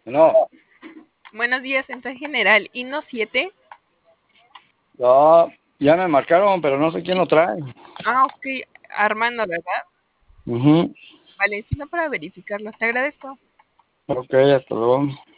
No, Buenos días, Central General. ¿INO 7? ya me marcaron, pero no sé quién lo trae. Ah, ok. Armando, ¿verdad? Ujú. Vale, sino para verificarlo. Te agradezco. Ok, hasta luego.